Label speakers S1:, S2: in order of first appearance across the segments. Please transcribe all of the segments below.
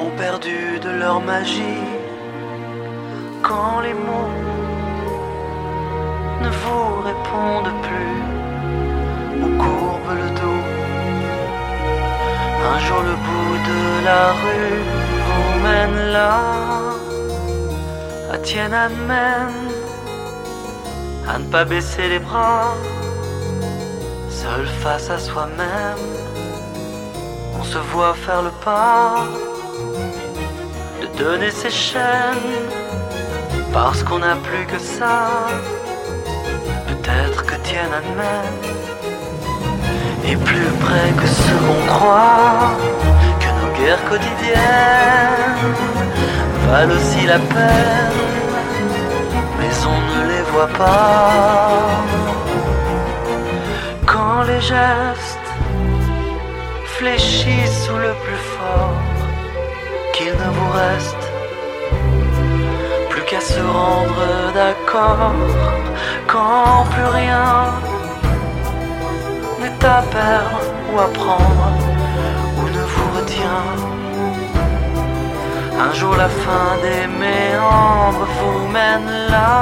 S1: ont perdu de leur magie. Quand les mots ne vous répondent plus ou courbent le dos, un jour le bout de la rue vous mène là, à Tiananmen, à ne pas baisser les bras, seul face à soi-même. On se voit faire le pas de donner ses chaînes parce qu'on n'a plus que ça. Peut-être que Tiananmen est plus près que ce qu'on croit, que nos guerres quotidiennes valent aussi la peine, mais on ne les voit pas. Quand les gestes fléchissent sous le plus fort, qu'il ne vous reste plus qu'à se rendre d'accord. Quand plus rien n'est à perdre ou à prendre ou ne vous retient, un jour la fin des méandres vous mène là,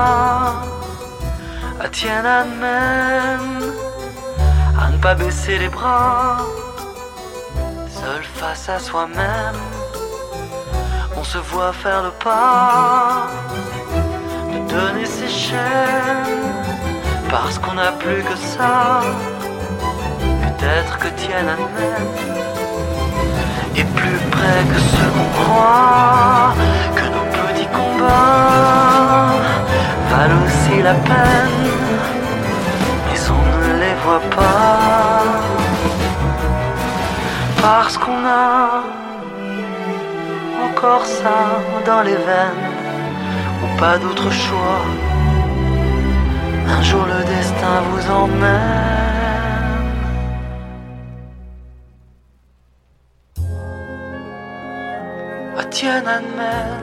S1: à Tiananmen, à ne pas baisser les bras, seul face à soi-même. On se voit faire le pas de donner ses chaînes parce qu'on n'a plus que ça. Peut-être que Tiananmen est plus près que ce qu'on croit, que nos petits combats valent aussi la peine, mais on ne les voit pas. Parce qu'on a encore ça dans les veines, ou pas d'autre choix. Un jour le destin vous emmène. À Tiananmen.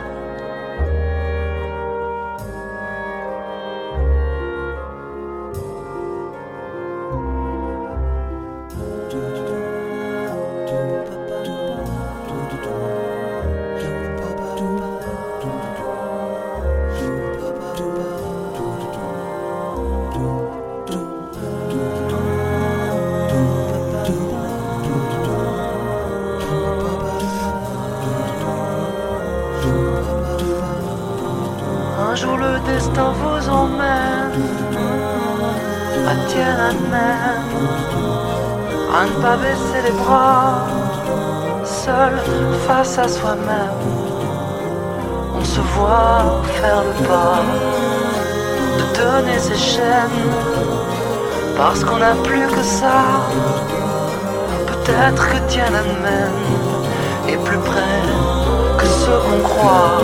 S1: Un jour le destin vous emmène à Tiananmen, à ne pas baisser les bras, seul face à soi-même. On se voit faire le pas de donner ses chaînes parce qu'on n'a plus que ça. Peut-être que Tiananmen est plus près que ce qu'on croit.